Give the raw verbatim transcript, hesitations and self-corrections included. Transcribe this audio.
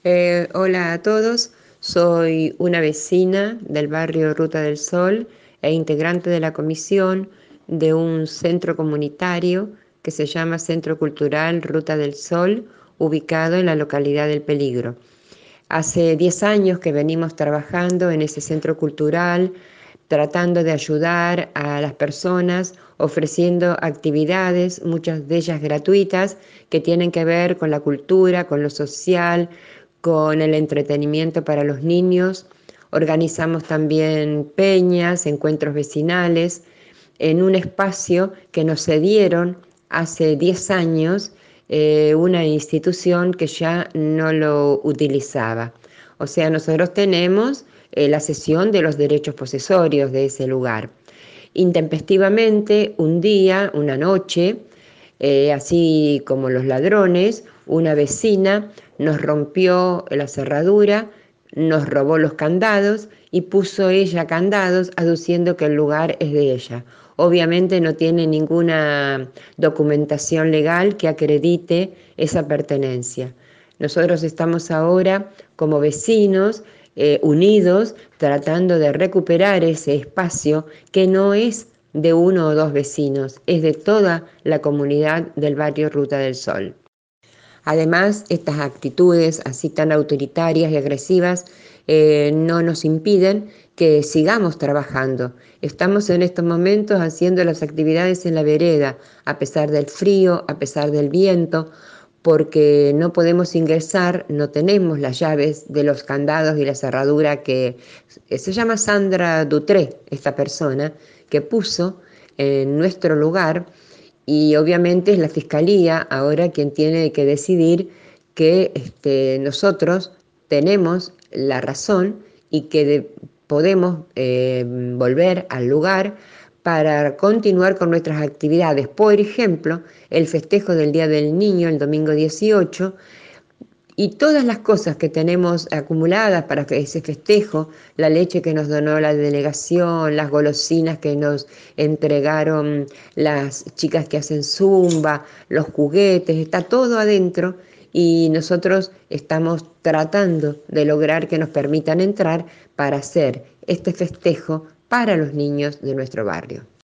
Eh, hola a todos, soy una vecina del barrio Ruta del Sol e integrante de la comisión de un centro comunitario que se llama Centro Cultural Ruta del Sol, ubicado en la localidad del Peligro. Hace diez años que venimos trabajando en ese centro cultural, tratando de ayudar a las personas, ofreciendo actividades, muchas de ellas gratuitas, que tienen que ver con la cultura, con lo social, con el entretenimiento para los niños. Organizamos también peñas, encuentros vecinales, en un espacio que nos cedieron hace diez años eh, una institución que ya no lo utilizaba. O sea, nosotros tenemos eh, la cesión de los derechos posesorios de ese lugar. Intempestivamente, un día, una noche, eh, así como los ladrones, una vecina nos rompió la cerradura, nos robó los candados y puso ella candados aduciendo que el lugar es de ella. Obviamente no tiene ninguna documentación legal que acredite esa pertenencia. Nosotros estamos ahora como vecinos eh, unidos tratando de recuperar ese espacio que no es de uno o dos vecinos, es de toda la comunidad del barrio Ruta del Sol. Además, estas actitudes así tan autoritarias y agresivas eh, no nos impiden que sigamos trabajando. Estamos en estos momentos haciendo las actividades en la vereda, a pesar del frío, a pesar del viento, porque no podemos ingresar, no tenemos las llaves de los candados y la cerradura que se llama Sandra Dutré, esta persona, que puso en nuestro lugar. Y obviamente es la Fiscalía ahora quien tiene que decidir que este, nosotros tenemos la razón y que de, podemos eh, volver al lugar para continuar con nuestras actividades. Por ejemplo, el festejo del Día del Niño, el domingo dieciocho, y todas las cosas que tenemos acumuladas para ese festejo, la leche que nos donó la delegación, las golosinas que nos entregaron las chicas que hacen zumba, los juguetes, está todo adentro y nosotros estamos tratando de lograr que nos permitan entrar para hacer este festejo para los niños de nuestro barrio.